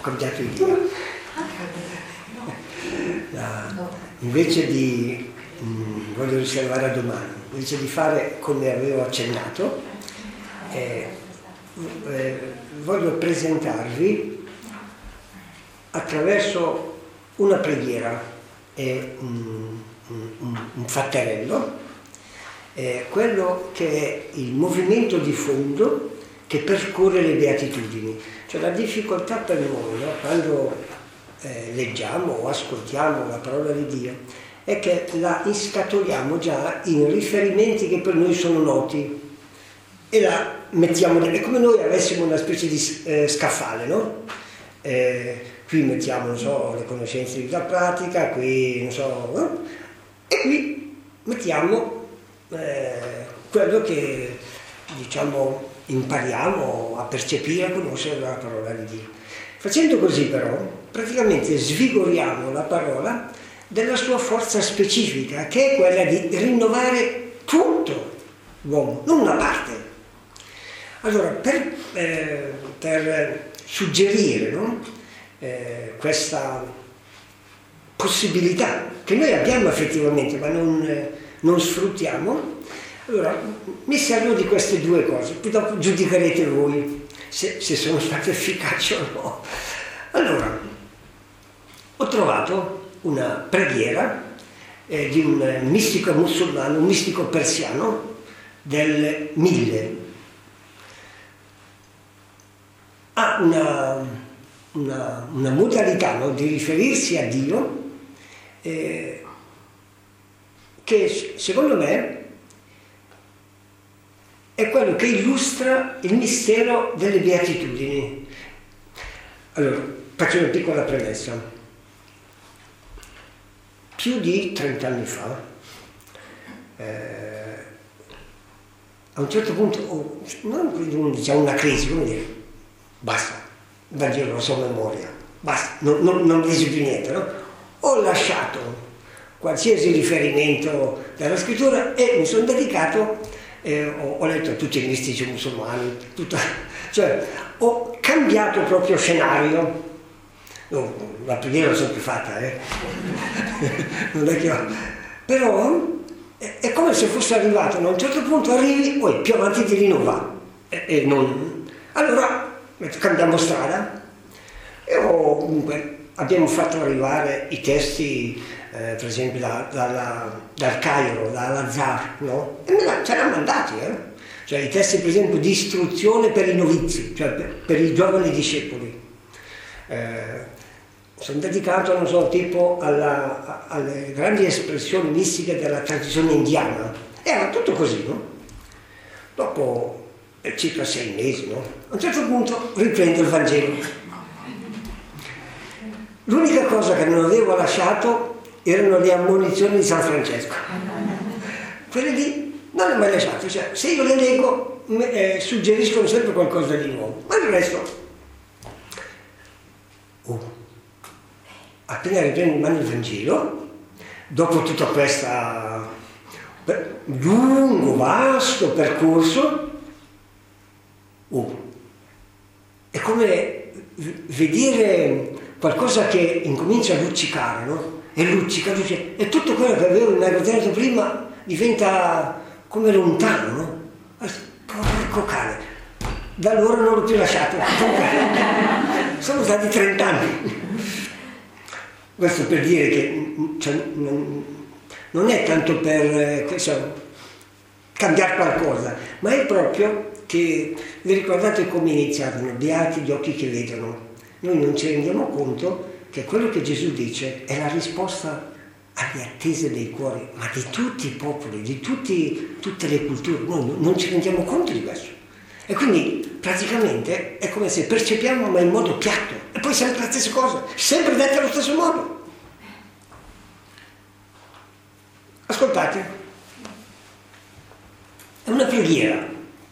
cambiato idea. Invece di, voglio riservare a domani, invece di fare come avevo accennato, voglio presentarvi attraverso una preghiera e un fatterello, quello che è il movimento di fondo che percorre le beatitudini. Cioè la difficoltà per noi, no? Quando leggiamo o ascoltiamo la parola di Dio, è che la inscatoliamo già in riferimenti che per noi sono noti e la mettiamo, è come noi avessimo una specie di scaffale, no? Qui mettiamo, non so, le conoscenze di vita pratica, qui, non so, e qui mettiamo quello che, diciamo, impariamo a percepire, a conoscere la parola di Dio. Facendo così però, praticamente svigoriamo la parola della sua forza specifica, che è quella di rinnovare tutto l'uomo, non una parte. Allora, per suggerire, no? Questa possibilità che noi abbiamo effettivamente, ma non sfruttiamo, allora mi servo di queste due cose, poi dopo giudicherete voi se sono state efficaci o no. Allora, ho trovato una preghiera di un mistico musulmano, un mistico persiano del 1000. Ha una modalità, no, di riferirsi a Dio che secondo me è quello che illustra il mistero delle beatitudini. Allora, faccio una piccola premessa. Più di 30 anni fa, a un certo punto, non diciamo una crisi, come dire, basta, il Vangelo lo so a memoria, basta, non dice più niente, no? Ho lasciato qualsiasi riferimento della scrittura e mi sono dedicato, ho letto tutti i mistici musulmani, cioè ho cambiato proprio scenario. La preghiera l'ho sempre fatta, non è che però è come se fosse arrivato, a un certo punto arrivi, poi più avanti di lì non va, allora cambiamo strada e comunque abbiamo fatto arrivare i testi, per esempio dal Cairo, da Al-Azhar, no? E ce l'hanno mandati, cioè i testi per esempio di istruzione per i novizi, cioè per i giovani discepoli. Sono dedicato, non so, tipo alle grandi espressioni mistiche della tradizione indiana. Era tutto così, no? Dopo circa 6 mesi, no? A un certo punto riprendo il Vangelo. L'unica cosa che non avevo lasciato erano le ammonizioni di San Francesco. Quelle lì non le ho mai lasciate, cioè se io le leggo suggeriscono sempre qualcosa di nuovo, ma il resto... Appena riprendo in mano il Vangelo, dopo tutto questo lungo, vasto percorso, è come vedere qualcosa che incomincia a luccicare, no? E luccica, e tutto quello che avevo immaginato prima diventa come lontano, no? Porco cane, da allora non l'ho più lasciato. Sono stati 30 anni. Questo per dire che non è tanto per cambiare qualcosa, ma è proprio che vi ricordate come iniziarono, beati gli occhi che vedono. Noi non ci rendiamo conto che quello che Gesù dice è la risposta alle attese dei cuori, ma di tutti i popoli, di tutte le culture. Noi non ci rendiamo conto di questo. E quindi praticamente è come se percepiamo ma in modo piatto, e poi sempre la stessa cosa, sempre detta allo stesso modo. Ascoltate, è una preghiera.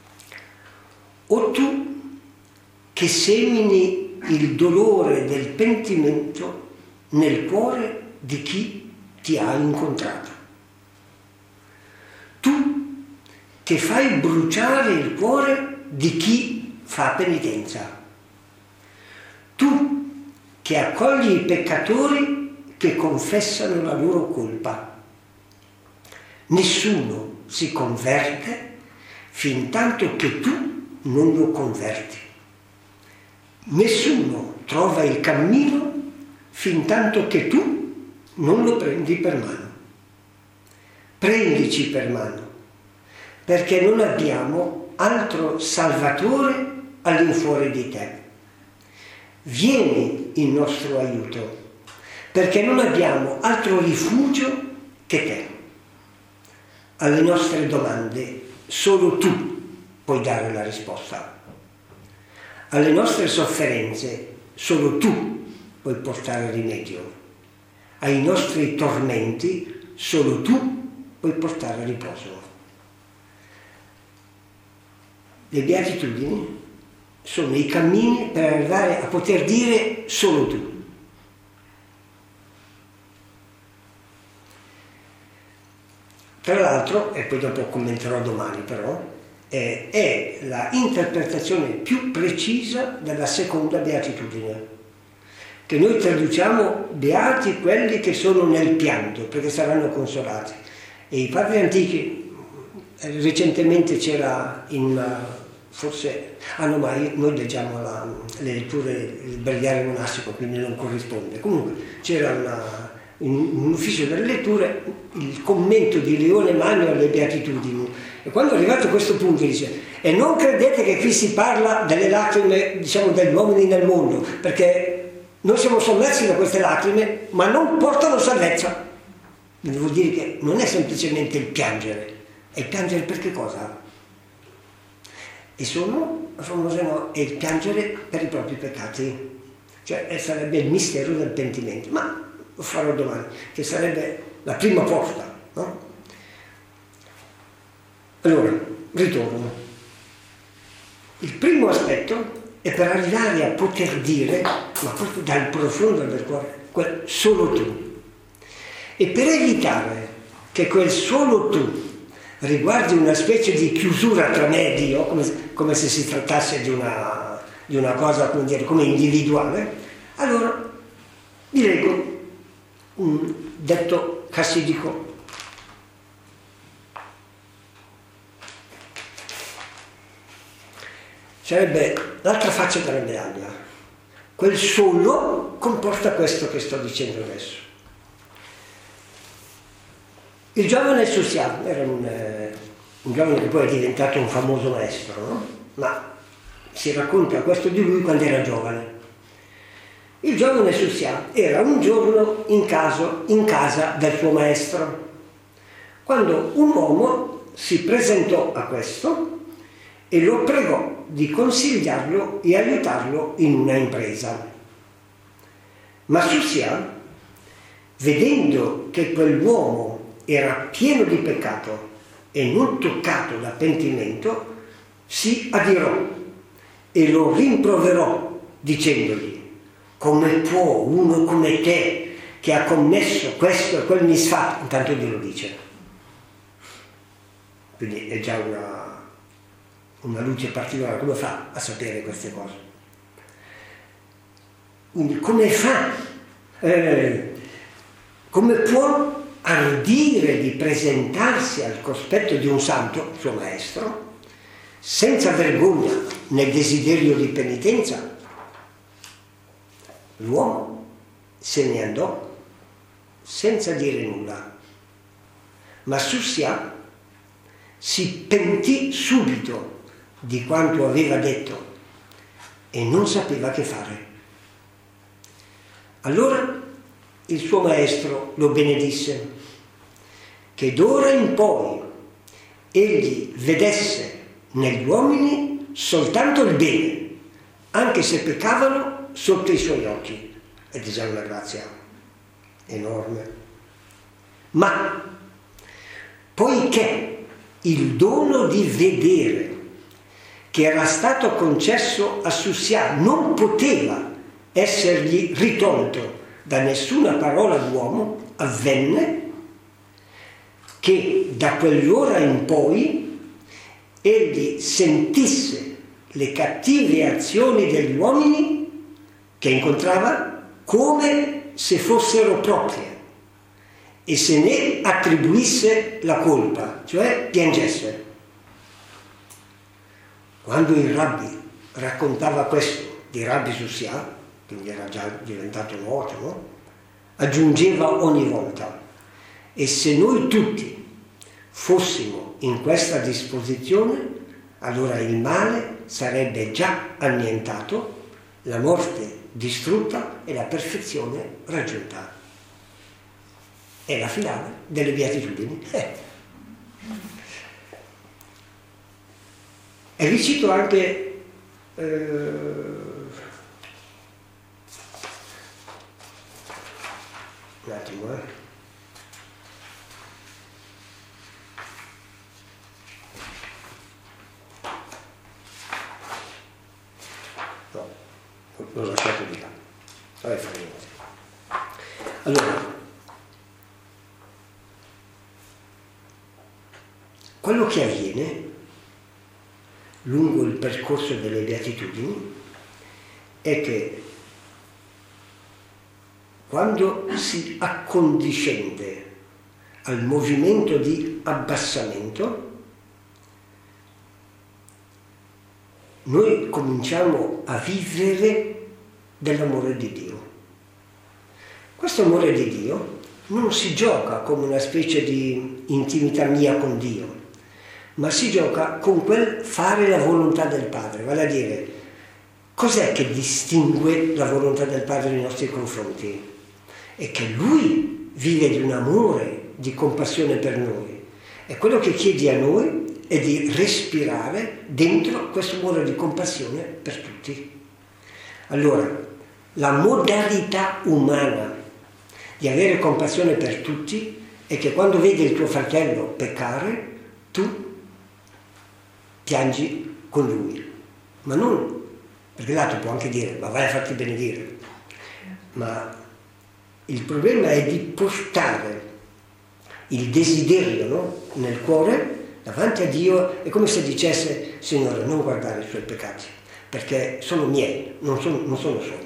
O tu che semini il dolore del pentimento nel cuore di chi ti ha incontrato. Tu che fai bruciare il cuore di chi fa penitenza. Tu che accoglie i peccatori che confessano la loro colpa. Nessuno si converte fin tanto che tu non lo converti. Nessuno trova il cammino fin tanto che tu non lo prendi per mano. Prendici per mano, perché non abbiamo altro Salvatore all'infuori di te. Vieni in nostro aiuto, perché non abbiamo altro rifugio che te. Alle nostre domande solo tu puoi dare la risposta. Alle nostre sofferenze solo tu puoi portare rimedio. Ai nostri tormenti solo tu puoi portare riposo. Le beatitudini sono i cammini per arrivare a poter dire solo tu. Tra l'altro, e poi dopo commenterò domani però, è la interpretazione più precisa della seconda beatitudine, che noi traduciamo beati quelli che sono nel pianto, perché saranno consolati. E i padri antichi, recentemente c'era forse, noi leggiamo le letture del breviario monastico, quindi non corrisponde. Comunque c'era in un ufficio delle letture il commento di Leone Magno alle Beatitudini, e quando è arrivato a questo punto dice: e non credete che qui si parla delle lacrime, diciamo, degli uomini nel mondo, perché noi siamo sommersi da queste lacrime, ma non portano salvezza. Quindi vuol dire che non è semplicemente il piangere, è il piangere per che cosa? E è il piangere per i propri peccati, cioè sarebbe il mistero del pentimento, ma lo farò domani, che sarebbe la prima porta, no? Allora, ritorno. Il primo aspetto è per arrivare a poter dire, ma proprio dal profondo del cuore, solo tu. E per evitare che quel solo tu riguardi una specie di chiusura tra me e Dio, come se si trattasse di una cosa, come dire, come individuale, allora vi leggo un detto chassidico. Sarebbe l'altra faccia della medaglia. Quel solo comporta questo che sto dicendo adesso. Il giovane Susian era un giovane che poi è diventato un famoso maestro, no? Ma si racconta questo di lui quando era giovane. Il giovane Susian era un giorno in casa del suo maestro, quando un uomo si presentò a questo e lo pregò di consigliarlo e aiutarlo in una impresa. Ma Susian, vedendo che quell'uomo era pieno di peccato e non toccato da pentimento, si adirò e lo rimproverò dicendogli: come può uno come te, che ha commesso questo e quel misfatto, intanto glielo dice, quindi è già una luce particolare, come fa a sapere queste cose? Quindi come fa, come può ardire di presentarsi al cospetto di un santo, suo maestro, senza vergogna nel desiderio di penitenza? L'uomo se ne andò senza dire nulla, ma Susian si pentì subito di quanto aveva detto e non sapeva che fare. Allora il suo maestro lo benedisse, che d'ora in poi egli vedesse negli uomini soltanto il bene, anche se peccavano sotto i suoi occhi. Ed è già una grazia enorme. Ma poiché il dono di vedere che era stato concesso a Susian non poteva essergli ritolto da nessuna parola d'uomo, avvenne che da quell'ora in poi egli sentisse le cattive azioni degli uomini che incontrava come se fossero proprie e se ne attribuisse la colpa, cioè piangesse. Quando il rabbi raccontava questo di Rabbi Sussia, quindi era già diventato noto, no? Aggiungeva ogni volta: e se noi tutti fossimo in questa disposizione, allora il male sarebbe già annientato, la morte distrutta e la perfezione raggiunta. È la finale delle beatitudini. E vi cito anche un attimo, no, l'ho lasciato di là, vabbè, fa niente. Allora, quello che avviene lungo il percorso delle beatitudini è che quando si accondiscende al movimento di abbassamento, noi cominciamo a vivere dell'amore di Dio. Questo amore di Dio non si gioca come una specie di intimità mia con Dio, ma si gioca con quel fare la volontà del Padre, vale a dire, cos'è che distingue la volontà del Padre nei nostri confronti? È che Lui vive di un amore, di compassione per noi. E quello che chiede a noi è di respirare dentro questo amore di compassione per tutti. Allora, la modalità umana di avere compassione per tutti è che quando vedi il tuo fratello peccare, tu piangi con lui. Ma non, perché l'altro può anche dire, ma vai a farti benedire. Ma il problema è di portare il desiderio, no, nel cuore, davanti a Dio. È come se dicesse: Signore, non guardare i suoi peccati, perché sono miei, non sono suoi.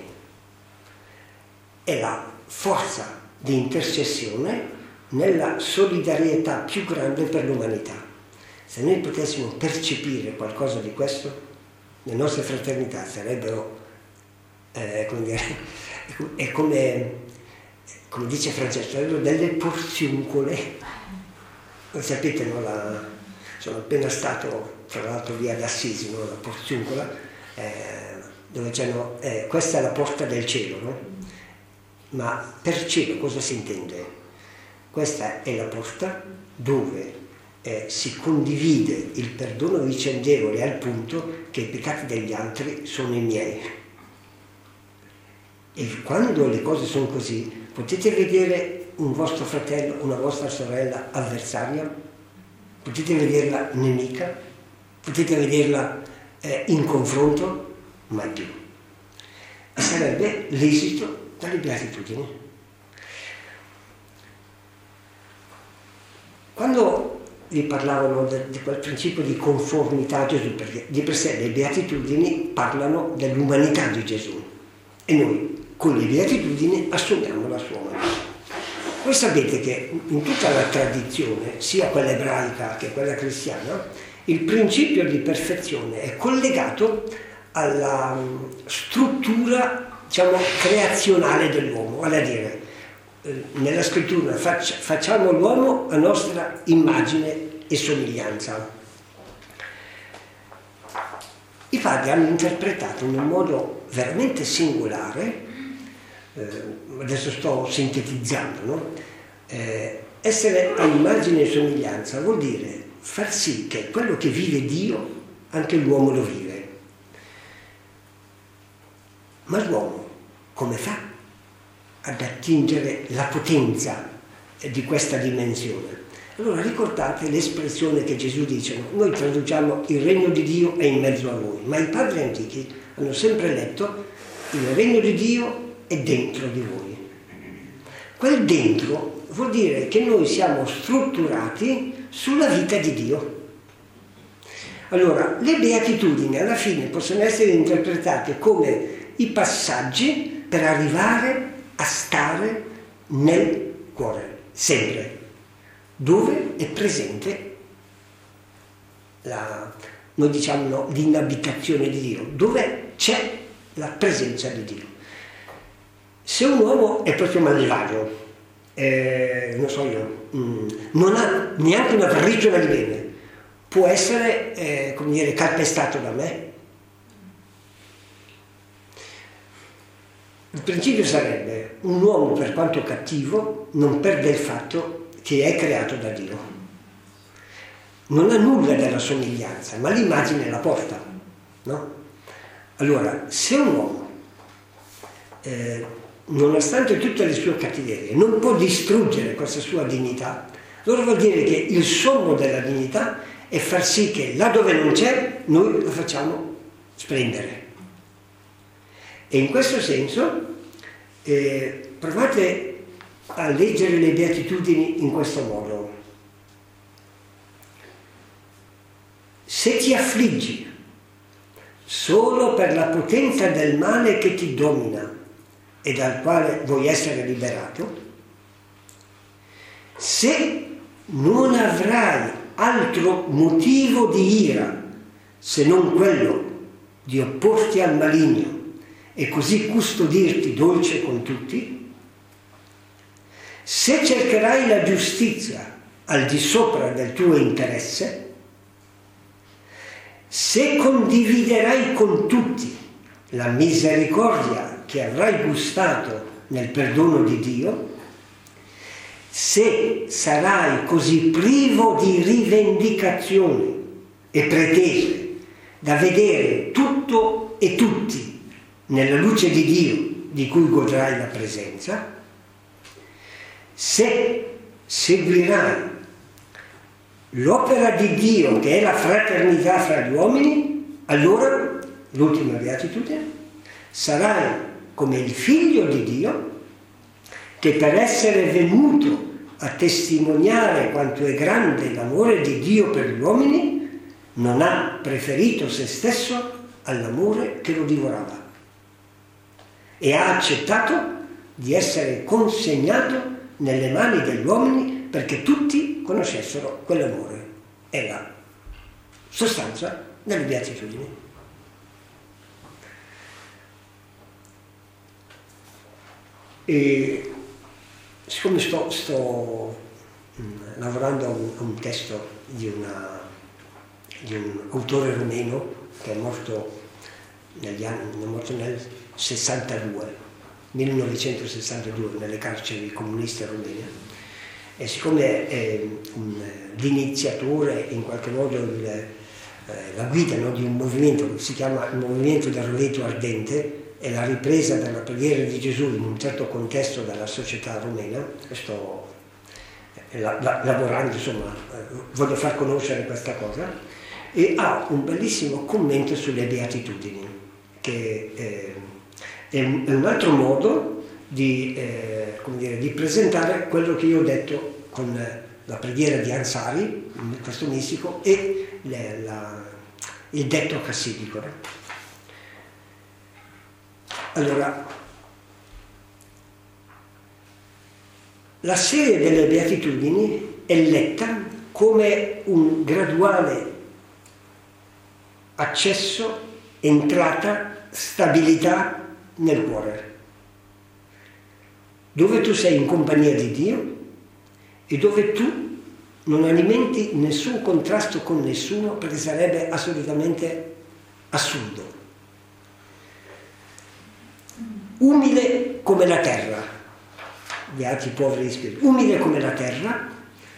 È la forza di intercessione nella solidarietà più grande per l'umanità. Se noi potessimo percepire qualcosa di questo, le nostre fraternità sarebbero, come dire, è come dice Francesco, sarebbero delle porziuncole. Sapete, no, sono appena stato, tra l'altro, via d'Assisi, no, la porziuncola, dove c'erano, questa è la porta del cielo, no? Ma per cielo cosa si intende? Questa è la porta dove si condivide il perdono vicendevole al punto che i peccati degli altri sono i miei. E quando le cose sono così, potete vedere un vostro fratello, una vostra sorella avversaria, potete vederla nemica, potete vederla in confronto, mai più. E sarebbe l'esito dalle beatitudini. Quando vi parlavano di quel principio di conformità a Gesù, perché di per sé le beatitudini parlano dell'umanità di Gesù e noi con le beatitudini assumiamo la sua umanità. Voi sapete che in tutta la tradizione, sia quella ebraica che quella cristiana, il principio di perfezione è collegato alla struttura, diciamo, creazionale dell'uomo, vale a dire, nella scrittura facciamo l'uomo a nostra immagine e somiglianza. I padri hanno interpretato in un modo veramente singolare, adesso sto sintetizzando, no? Essere a immagine e somiglianza vuol dire far sì che quello che vive Dio anche l'uomo lo vive. Ma l'uomo come fa ad attingere la potenza di questa dimensione? Allora ricordate l'espressione che Gesù dice, no? Noi traduciamo il regno di Dio è in mezzo a voi, ma i padri antichi hanno sempre letto il regno di Dio è dentro di voi. Quel dentro vuol dire che noi siamo strutturati sulla vita di Dio. Allora, le beatitudini alla fine possono essere interpretate come i passaggi per arrivare a stare nel cuore, sempre, dove è presente noi diciamo l'inabitazione di Dio, dove c'è la presenza di Dio. Se un uomo è proprio malvagio, non so io, non ha neanche una briciola di bene, può essere, come dire, calpestato da me. Il principio sarebbe: un uomo, per quanto cattivo, non perde il fatto che è creato da Dio. Non ha nulla della somiglianza, ma l'immagine la porta, no? Allora, se un uomo, nonostante tutte le sue cattiverie, non può distruggere questa sua dignità, allora vuol dire che il sommo della dignità è far sì che là dove non c'è, noi lo facciamo splendere. E in questo senso provate a leggere le Beatitudini in questo modo. Se ti affliggi solo per la potenza del male che ti domina e dal quale vuoi essere liberato, se non avrai altro motivo di ira se non quello di opporti al maligno e così custodirti dolce con tutti, se cercherai la giustizia al di sopra del tuo interesse, se condividerai con tutti la misericordia che avrai gustato nel perdono di Dio, se sarai così privo di rivendicazioni e pretese da vedere tutto e tutti nella luce di Dio di cui godrai la presenza, se seguirai l'opera di Dio che è la fraternità fra gli uomini, allora, l'ultima beatitudine, sarai come il figlio di Dio che per essere venuto a testimoniare quanto è grande l'amore di Dio per gli uomini non ha preferito se stesso all'amore che lo divorava e ha accettato di essere consegnato nelle mani degli uomini perché tutti conoscessero quell'amore. È la sostanza delle beatitudini. E siccome sto lavorando a un testo di un autore rumeno che è morto nel 1962 nelle carceri comuniste rumene, e siccome è l'iniziatore, in qualche modo la guida, no, di un movimento che si chiama il movimento del roveto ardente, e la ripresa della preghiera di Gesù in un certo contesto della società rumena, sto lavorando, insomma, voglio far conoscere questa cosa, e ha un bellissimo commento sulle beatitudini, che è un altro modo di presentare quello che io ho detto con la preghiera di Ansari, questo mistico, e il detto chassidico. Allora, la serie delle beatitudini è letta come un graduale accesso, entrata, stabilità nel cuore, dove tu sei in compagnia di Dio e dove tu non alimenti nessun contrasto con nessuno, perché sarebbe assolutamente assurdo. Umile come la terra, beati poveri di spirito, umile come la terra,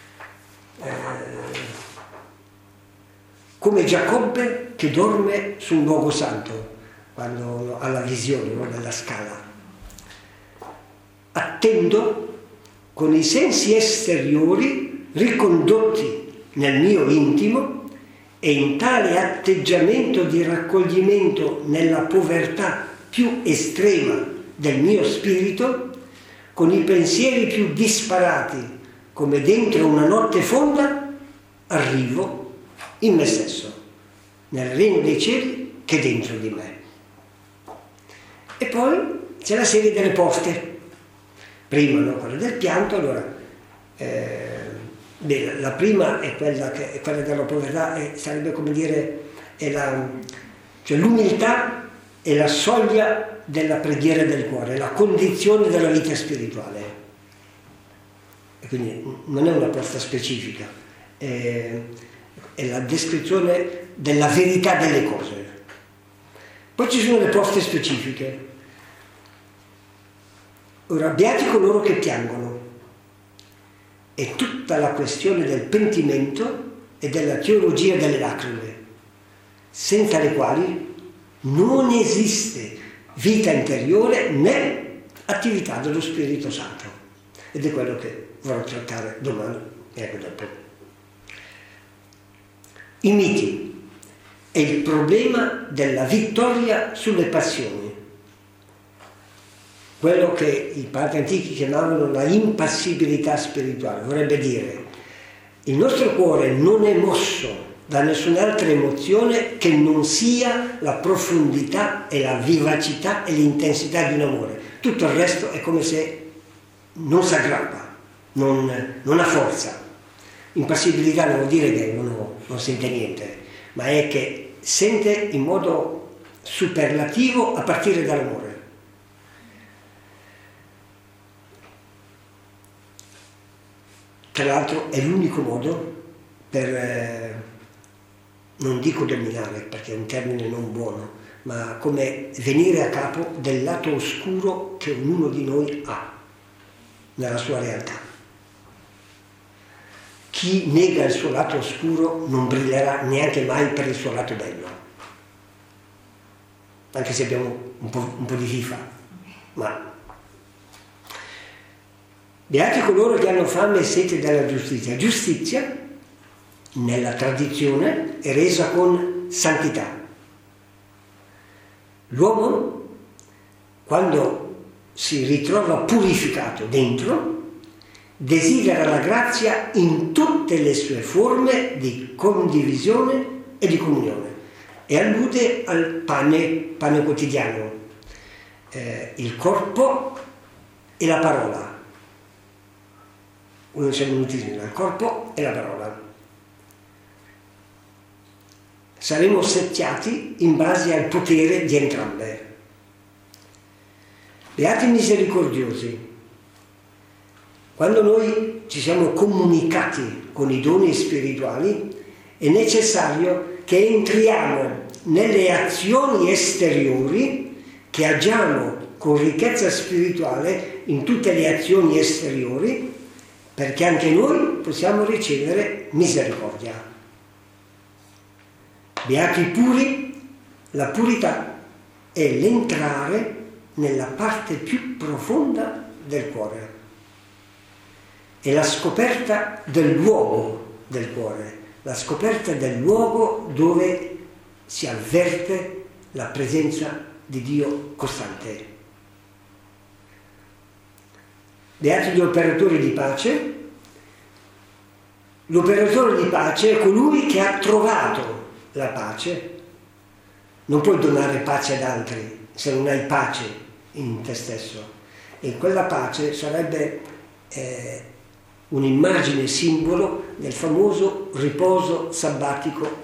come Giacobbe che dorme su un luogo santo, quando ha la visione, no, della scala. Attendo con i sensi esteriori ricondotti nel mio intimo e in tale atteggiamento di raccoglimento nella povertà più estrema del mio spirito, con i pensieri più disparati, come dentro una notte fonda, arrivo in me stesso, nel regno dei cieli che è dentro di me. E poi c'è la serie delle porte, prima, no? Quella del pianto. Allora, la prima è quella della povertà, sarebbe come dire, cioè l'umiltà è la soglia della preghiera del cuore, la condizione della vita spirituale. E quindi non è una posta specifica, è la descrizione della verità delle cose. Poi ci sono le poste specifiche. Ora, beati coloro che piangono. È tutta la questione del pentimento e della teologia delle lacrime, senza le quali non esiste vita interiore né attività dello Spirito Santo. Ed è quello che vorrò trattare domani e anche dopo. I miti è il problema della vittoria sulle passioni. Quello che i padri antichi chiamavano la impassibilità spirituale, vorrebbe dire il nostro cuore non è mosso da nessun'altra emozione che non sia la profondità e la vivacità e l'intensità di un amore. Tutto il resto è come se non si aggrappa, non ha forza. Impassibilità non vuol dire che uno non sente niente, ma è che sente in modo superlativo a partire dall'amore. Tra l'altro è l'unico modo per, non dico dominare perché è un termine non buono, ma come venire a capo del lato oscuro che ognuno di noi ha nella sua realtà. Chi nega il suo lato oscuro non brillerà neanche mai per il suo lato bello, anche se abbiamo un po' di FIFA, ma beati coloro che hanno fame e sete della giustizia. Giustizia, nella tradizione, è resa con santità. L'uomo, quando si ritrova purificato dentro, desidera la grazia in tutte le sue forme di condivisione e di comunione. E allude al pane quotidiano, il corpo e la parola. Uno siamo venuti il corpo e la parola. Saremo ossequiati in base al potere di entrambe. Beati misericordiosi. Quando noi ci siamo comunicati con i doni spirituali, è necessario che entriamo nelle azioni esteriori, che agiamo con ricchezza spirituale in tutte le azioni esteriori, perché anche noi possiamo ricevere misericordia. Beati puri, la purità è l'entrare nella parte più profonda del cuore. È la scoperta del luogo del cuore, la scoperta del luogo dove si avverte la presenza di Dio costante. Beati gli operatori di pace. L'operatore di pace è colui che ha trovato la pace. Non puoi donare pace ad altri se non hai pace in te stesso. E quella pace sarebbe un'immagine simbolo del famoso riposo sabbatico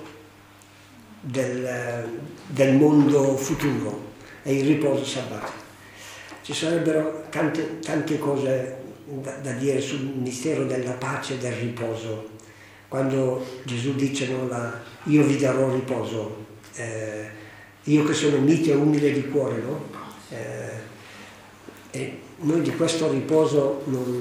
del mondo futuro. È il riposo sabbatico. Ci sarebbero tante cose da dire sul mistero della pace e del riposo. Quando Gesù dice io vi darò riposo, io che sono mite e umile di cuore, no? E noi di questo riposo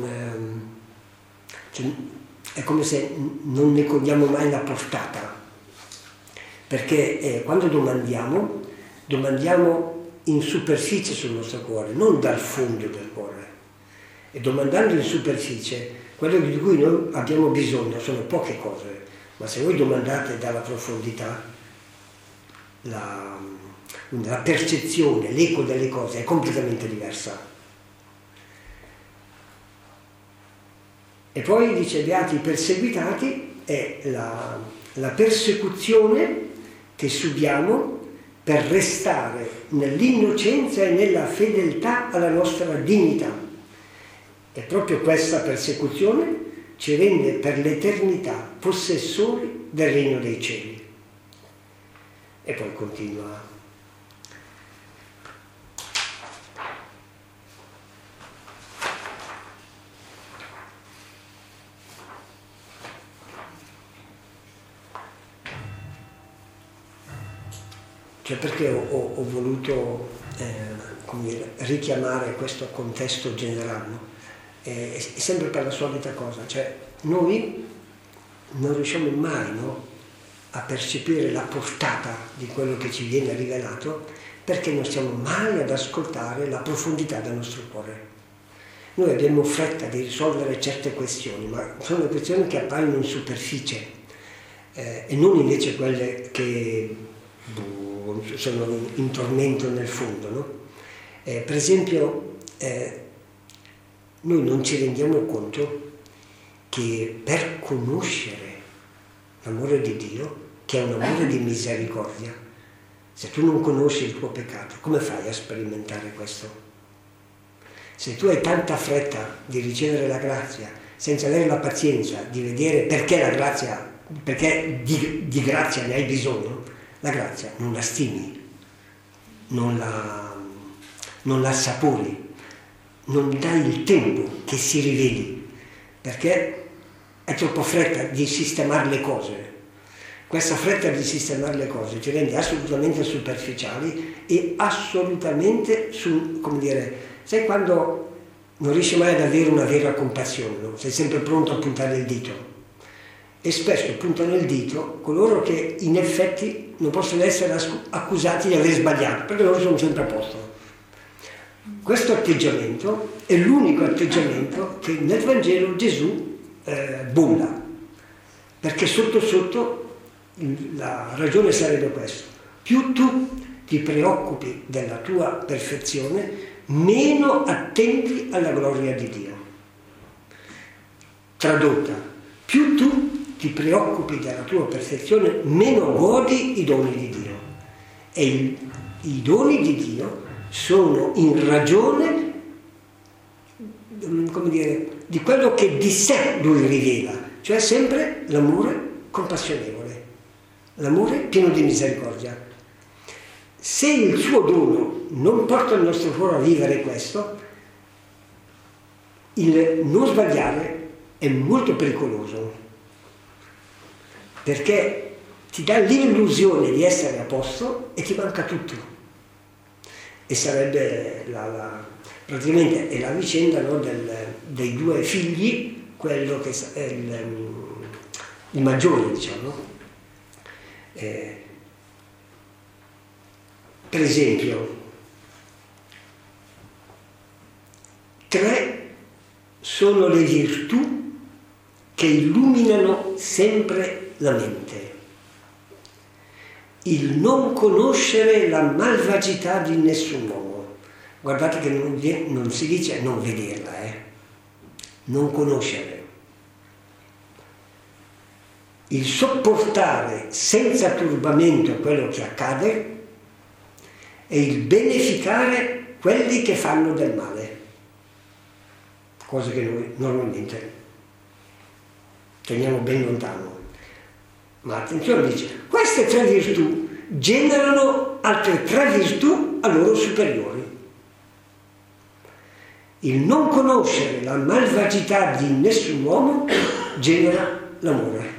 è come se non ne cogliamo mai la portata, perché quando domandiamo in superficie sul nostro cuore, non dal fondo del cuore. E domandando in superficie, quello di cui noi abbiamo bisogno sono poche cose, ma se voi domandate dalla profondità, la percezione, l'eco delle cose è completamente diversa. E poi dice: beati i perseguitati, è la persecuzione che subiamo per restare nell'innocenza e nella fedeltà alla nostra dignità. E proprio questa persecuzione ci rende per l'eternità possessori del regno dei cieli. E poi continua. Cioè, perché ho voluto come dire, richiamare questo contesto generale, no? È sempre per la solita cosa, cioè noi non riusciamo mai, no, a percepire la portata di quello che ci viene rivelato, perché non stiamo mai ad ascoltare la profondità del nostro cuore. Noi abbiamo fretta di risolvere certe questioni, ma sono questioni che appaiono in superficie e non invece quelle che sono in tormento nel fondo, no? Per esempio, noi non ci rendiamo conto che per conoscere l'amore di Dio, che è un amore di misericordia, se tu non conosci il tuo peccato, come fai a sperimentare questo? Se tu hai tanta fretta di ricevere la grazia, senza avere la pazienza di vedere perché la grazia, perché di grazia ne hai bisogno, la grazia non la stimi, non la assapori, non dai il tempo che si riveli, perché è troppo fretta di sistemare le cose. Questa fretta di sistemare le cose ti rende assolutamente superficiali e assolutamente, come dire, sai quando non riesci mai ad avere una vera compassione, no? Sei sempre pronto a puntare il dito. E spesso puntano il dito coloro che in effetti non possono essere accusati di aver sbagliato, perché loro sono sempre a posto. Questo atteggiamento è l'unico atteggiamento che nel Vangelo Gesù bolla, perché sotto sotto la ragione sarebbe questa: più tu ti preoccupi della tua perfezione, meno attendi alla gloria di Dio. Tradotta, più tu ti preoccupi della tua perfezione, meno godi i doni di Dio. E i doni di Dio sono in ragione, come dire, di quello che di sé lui rivela, cioè sempre l'amore compassionevole, l'amore pieno di misericordia. Se il suo dono non porta il nostro cuore a vivere questo, il non sbagliare è molto pericoloso, perché ti dà l'illusione di essere a posto e ti manca tutto. E sarebbe praticamente è la vicenda, no, dei due figli, quello che è il maggiore, diciamo. Per esempio, 3 sono le virtù che illuminano sempre la mente. Il non conoscere la malvagità di nessun uomo. Guardate che non si dice non vederla, non conoscere. Il sopportare senza turbamento quello che accade e il beneficare quelli che fanno del male, cose che noi normalmente teniamo ben lontano. Ma attenzione, dice, queste 3 virtù generano altre 3 virtù a loro superiori. Il non conoscere la malvagità di nessun uomo genera l'amore.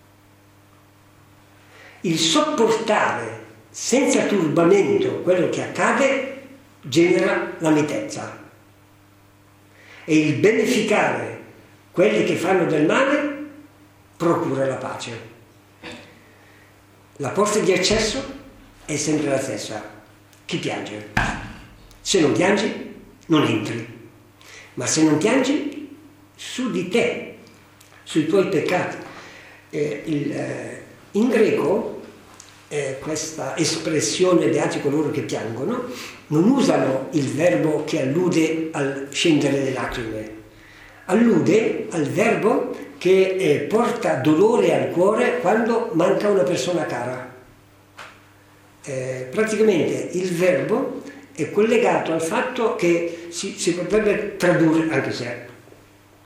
Il sopportare senza turbamento quello che accade genera la mitezza. E il beneficare quelli che fanno del male procura la pace. La porta di accesso è sempre la stessa. Chi piange? Se non piangi, non entri. Ma se non piangi, su di te, sui tuoi peccati. In greco, questa espressione beati coloro che piangono, non usano il verbo che allude al scendere le lacrime. Allude al verbo che porta dolore al cuore quando manca una persona cara. Praticamente il verbo è collegato al fatto che si potrebbe tradurre, anche se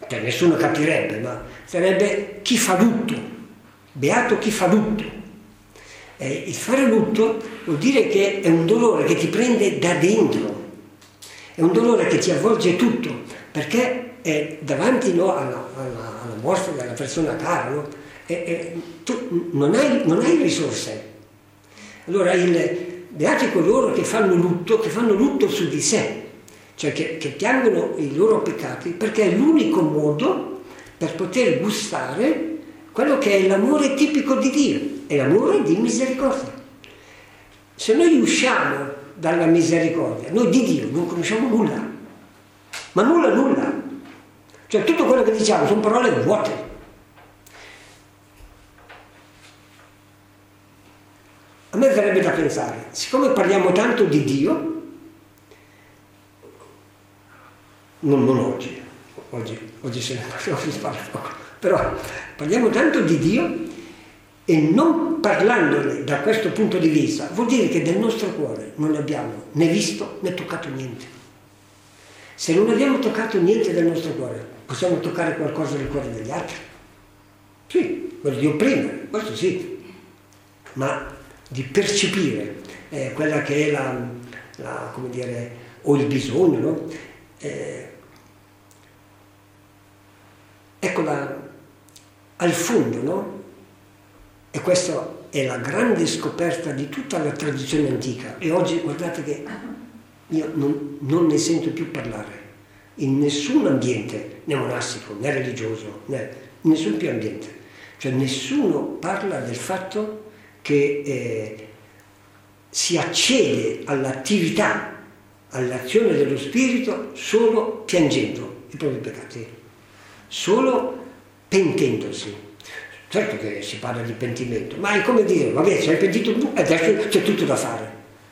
cioè nessuno capirebbe, ma sarebbe chi fa lutto, beato chi fa lutto. Il fare lutto vuol dire che è un dolore che ti prende da dentro, è un dolore che ti avvolge tutto, perché è davanti alla morte della persona cara, no? Tu non hai risorse. Allora beati coloro che fanno lutto su di sé, cioè che piangono i loro peccati, perché è l'unico modo per poter gustare quello che è l'amore tipico di Dio, è l'amore di misericordia. Se noi usciamo dalla misericordia, noi di Dio non conosciamo nulla, ma nulla. Cioè tutto quello che diciamo sono parole vuote. A me verrebbe da pensare, siccome parliamo tanto di Dio, non oggi se ne parla poco, però parliamo tanto di Dio e non parlandone da questo punto di vista vuol dire che del nostro cuore non abbiamo né visto né toccato niente. Se non abbiamo toccato niente del nostro cuore, possiamo toccare qualcosa del cuore degli altri? Sì, quello di opprimere, questo sì, ma di percepire quella che è come dire, o il bisogno, no? Ecco al fondo, no? E questa è la grande scoperta di tutta la tradizione antica. E oggi guardate che io non ne sento più parlare in nessun ambiente, né monastico, né religioso, né in nessun più ambiente. Cioè nessuno parla del fatto che si accede all'attività, all'azione dello spirito solo piangendo i propri peccati, solo pentendosi. Certo che si parla di pentimento, ma è come dire, vabbè, sei pentito tu, adesso c'è tutto da fare.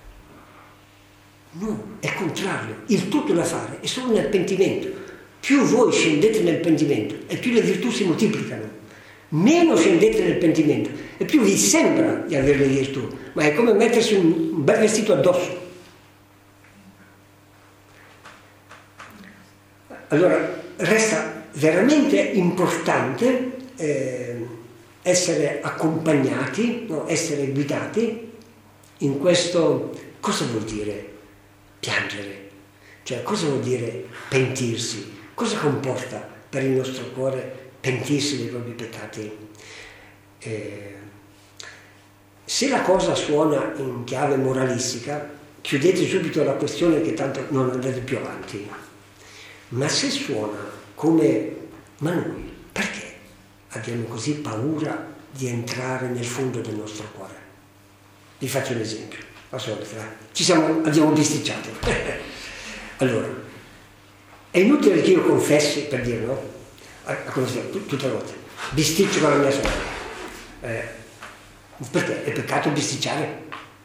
No, è contrario, il tutto da fare è solo nel pentimento. Più voi scendete nel pentimento e più le virtù si moltiplicano. Meno scendete nel pentimento e più vi sembra di avere le virtù, ma è come mettersi un bel vestito addosso. Allora resta veramente importante essere accompagnati, no? Essere guidati in questo. Cosa vuol dire piangere? Cioè cosa vuol dire pentirsi? Cosa comporta per il nostro cuore pentirsi dei propri peccati? Se la cosa suona in chiave moralistica, chiudete subito la questione che tanto non andate più avanti. Ma se suona come, ma noi perché abbiamo così paura di entrare nel fondo del nostro cuore? Vi faccio un esempio, la solita, abbiamo bisticciato. Allora, è inutile che io confessi, per dire, no? Tutte le volte, bisticcio con la mia sorella. Perché? È peccato bisticciare?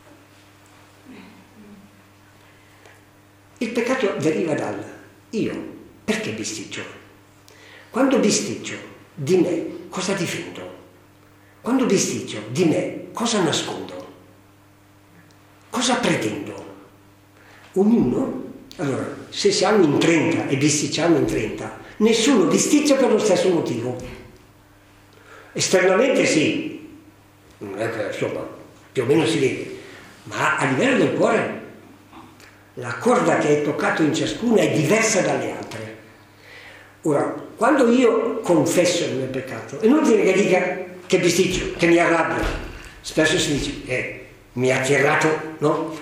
Il peccato deriva dal io. Perché bisticcio? Quando bisticcio di me, cosa difendo? Quando bisticcio di me, cosa nascondo? Cosa pretendo? Ognuno, allora, se siamo in 30 e bisticciamo in 30, nessuno bisticcia per lo stesso motivo. Esternamente sì, non è che insomma più o meno si vede, ma a livello del cuore la corda che è toccata in ciascuno è diversa dalle altre. Ora, quando io confesso il mio peccato, è inutile che dica che bisticcio, che mi arrabbio. Spesso si dice, mi ha atterrato, no?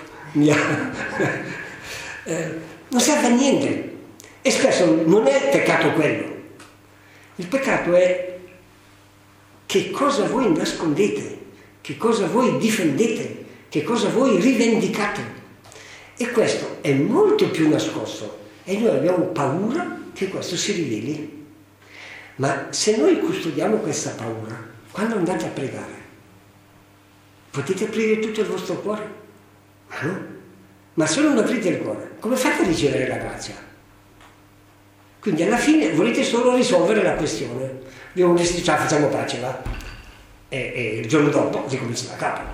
Non serve a niente. E spesso non è peccato quello. Il peccato è che cosa voi nascondete, che cosa voi difendete, che cosa voi rivendicate. E questo è molto più nascosto e noi abbiamo paura che questo si riveli. Ma se noi custodiamo questa paura, quando andate a pregare, potete aprire tutto il vostro cuore? Ma no. Ma se non aprite il cuore, come fate a ricevere la grazia? Quindi alla fine volete solo risolvere la questione. Abbiamo detto, ciao, facciamo pace, va? E il giorno dopo si comincia da capo.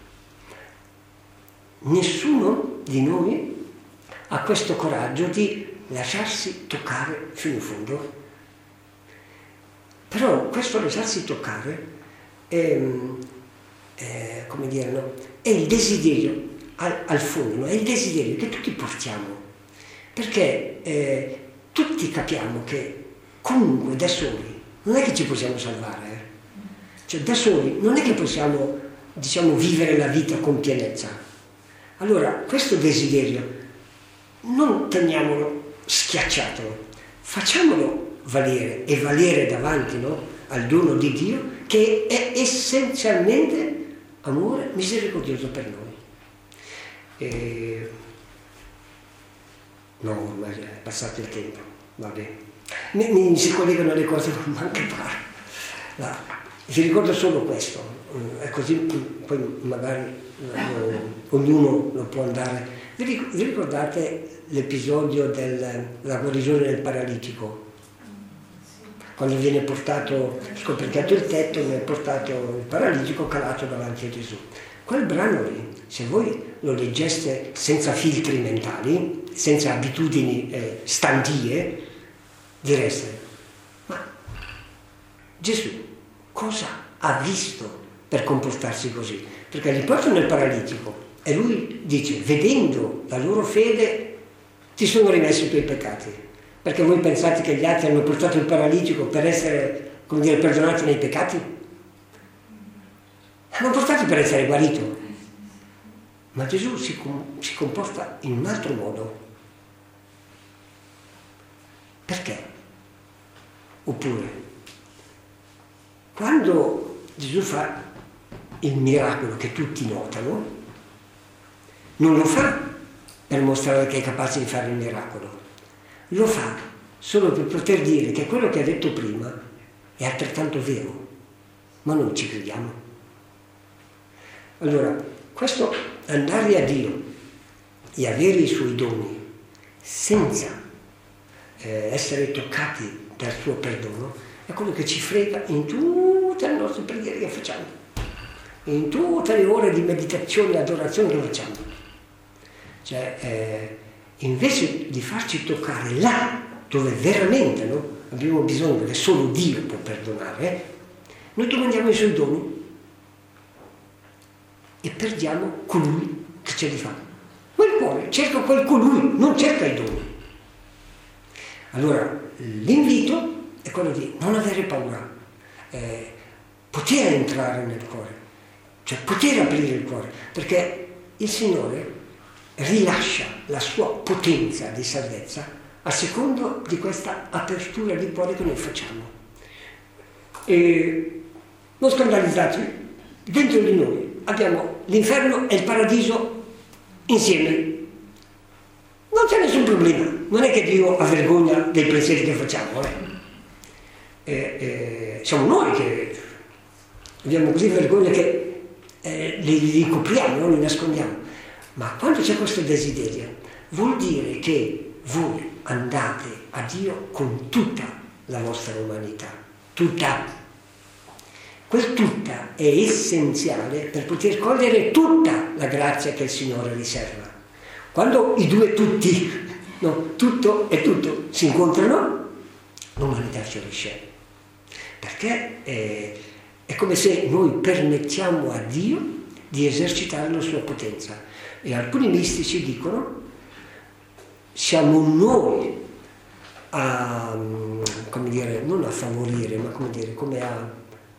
Nessuno di noi ha questo coraggio di lasciarsi toccare fino in fondo. Però questo lasciarsi toccare è, come dire, no? È il desiderio, al fondo, no? È il desiderio che tutti portiamo, perché tutti capiamo che comunque da soli non è che ci possiamo salvare, Cioè da soli non è che possiamo, diciamo, vivere la vita con pienezza. Allora questo desiderio non teniamolo schiacciato, facciamolo valere e valere davanti, no? Al dono di Dio, che è essenzialmente amore misericordioso per noi. No, ormai è passato il tempo, va bene. Mi si collegano le cose, non manca fare. Vi ricordo solo questo, è così poi magari ognuno lo può andare. Vi ricordate l'episodio della guarigione del paralitico? Quando viene portato, scoperchiato il tetto, viene portato il paralitico calato davanti a Gesù. Quel brano lì, se voi lo leggeste senza filtri mentali, senza abitudini standie, direste: ma Gesù cosa ha visto per comportarsi così? Perché li portano nel paralitico e lui dice: vedendo la loro fede ti sono rimessi i tuoi peccati. Perché voi pensate che gli altri hanno portato il paralitico per essere, come dire, perdonati nei peccati? Hanno portato per essere guarito. Ma Gesù si comporta in un altro modo. Perché? Oppure, quando Gesù fa il miracolo che tutti notano, non lo fa per mostrare che è capace di fare il miracolo, lo fa solo per poter dire che quello che ha detto prima è altrettanto vero, ma non ci crediamo. Allora, questo andare a Dio e avere i suoi doni senza essere toccati dal suo perdono è quello che ci frega in tutte le nostre preghiere che facciamo, in tutte le ore di meditazione e adorazione che facciamo. Cioè, invece di farci toccare là dove veramente, no, abbiamo bisogno, perché solo Dio può perdonare, noi domandiamo i suoi doni e perdiamo colui che ce li fa. Ma il cuore cerca quel colui, non cerca i doni. Allora l'invito è quello di non avere paura, poter entrare nel cuore, cioè poter aprire il cuore, perché il Signore rilascia la sua potenza di salvezza a secondo di questa apertura di cuore che noi facciamo. E non scandalizzatevi, dentro di noi abbiamo l'inferno e il paradiso insieme. Non c'è nessun problema, non è che Dio ha vergogna dei pensieri che facciamo. Siamo noi che abbiamo così vergogna che li copriamo, non li nascondiamo. Ma quando c'è questo desiderio, vuol dire che voi andate a Dio con tutta la vostra umanità, tutta. Quel tutta è essenziale per poter cogliere tutta la grazia che il Signore riserva. Quando i due tutti, no, tutto e tutto, si incontrano, l'umanità fiorisce. Perché è come se noi permettiamo a Dio di esercitare la sua potenza. E alcuni mistici dicono: siamo noi a, come dire, non a favorire, ma come dire, come a...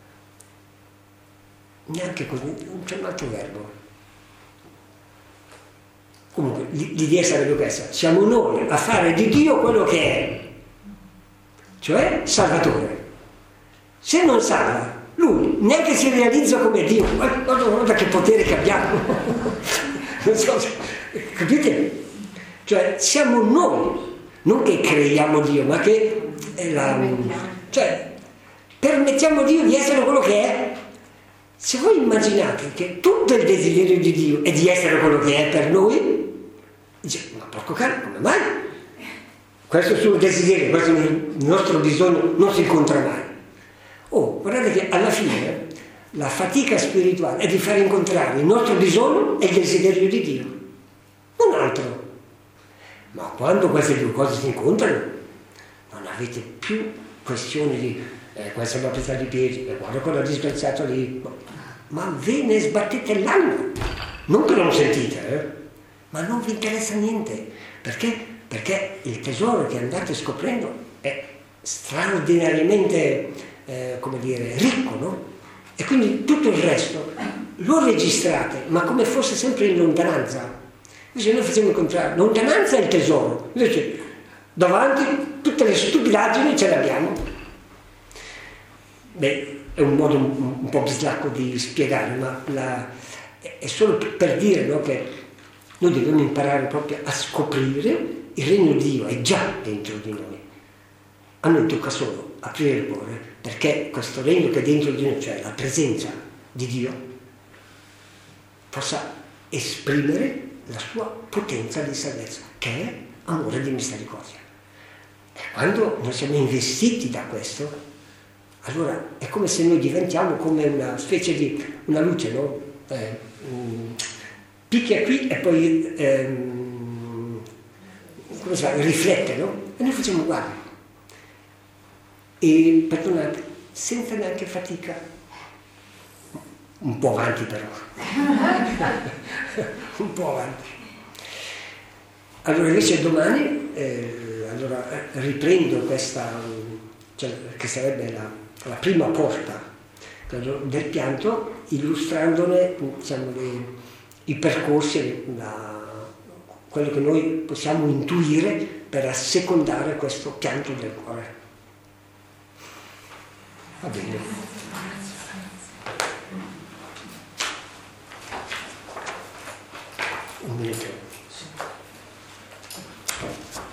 neanche così, c'è un altro verbo. Comunque l'idea sarebbe questa: siamo noi a fare di Dio quello che è, cioè Salvatore. Se non salva, lui neanche si realizza come Dio. Guarda che potere che abbiamo. Non so, capite? Cioè siamo noi, non che creiamo Dio, ma che cioè permettiamo a Dio di essere quello che è. Se voi immaginate che tutto il desiderio di Dio è di essere quello che è per noi, dice: ma porco cane, come mai? Questo suo desiderio, questo il nostro bisogno non si incontra mai. Oh, guardate che alla fine la fatica spirituale è di far incontrare il nostro bisogno e il desiderio di Dio, non altro. Ma quando queste due cose si incontrano, non avete più questione di questa è una pezza di piedi, guarda quello disgraziato lì. Ma ve ne sbattete l'anno, non che non sentite, ma non vi interessa niente, perché il tesoro che andate scoprendo è straordinariamente, come dire, ricco, no? E quindi tutto il resto lo registrate, ma come fosse sempre in lontananza. Invece noi facciamo il contrario, lontananza è il tesoro, invece davanti tutte le stupidaggini ce le abbiamo. Beh, è un modo un po' bislacco di spiegare, ma è solo per dire, no, che noi dobbiamo imparare proprio a scoprire il regno di Dio, è già dentro di noi. A noi tocca solo aprire il cuore, perché questo regno che è dentro di noi, cioè la presenza di Dio, possa esprimere la sua potenza di salvezza, che è amore di misericordia. E quando noi siamo investiti da questo, allora è come se noi diventiamo come una specie di una luce, no? Picchia qui e poi come si fa? Riflette, no? E noi facciamo uguale. E perdonate, senza neanche fatica, un po' avanti però, un po' avanti. Allora invece domani riprendo questa, cioè, che sarebbe la prima porta del pianto, illustrandone, diciamo, i percorsi, quello che noi possiamo intuire per assecondare questo pianto del cuore. Va bene. Un minuto.